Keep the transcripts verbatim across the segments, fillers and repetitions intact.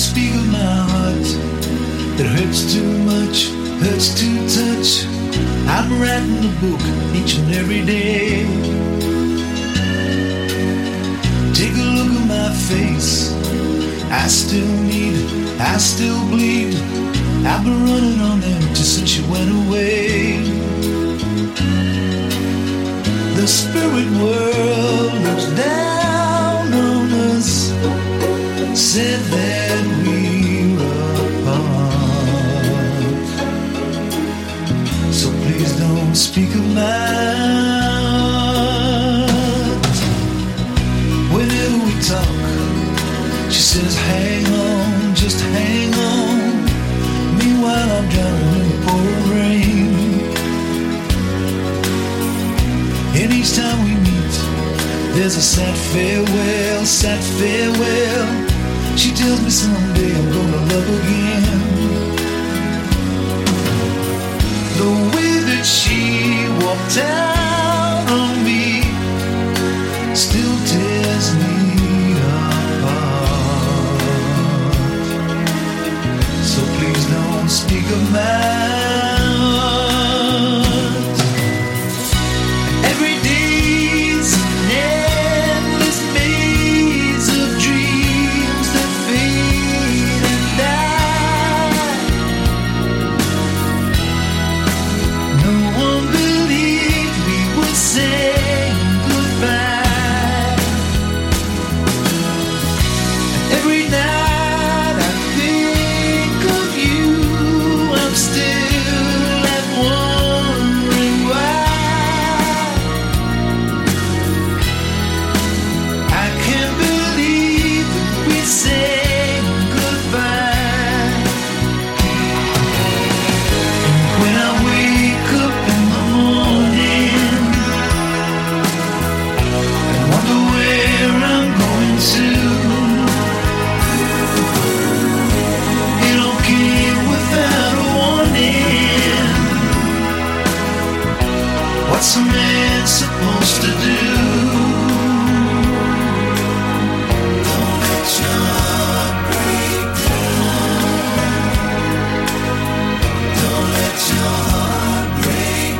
speak of my heart that hurts too much, hurts to touch. I'm writing a book each and every day. Take a look at my face. I still need, I still bleed. I've been running on empty since you went away. The spirit world looks down on us, said that we're apart. So please don't speak of my heart. Whenever we talk, she says hang on, just hang on. Meanwhile I'm drowning in the pouring rain. And each time we meet, there's a sad farewell, sad farewell. She tells me someday I'm gonna love again. The way that she walked out on me still tears me apart. So please don't speak of my heart. Every day's an endless maze of dreams that fade and die. No one believed we would say goodbye. Every night I think of you, I'm still left wondering why. I can't believe that we said goodbye. When I wake up in the morning and wonder where I'm going to, it all came without a warning. What's a man supposed to do? Don't let your heart break down. Don't let your heart break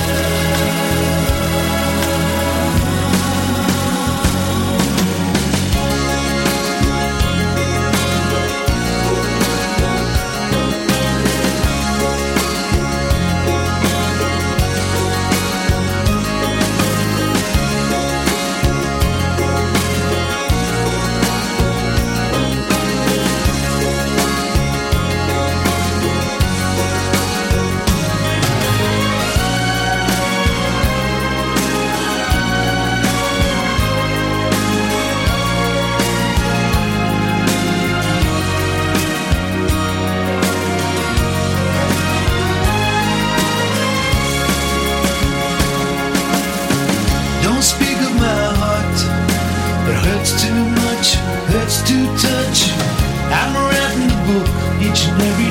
Don't speak of my heart that hurts too much, hurts to touch. I'm writing a book each and every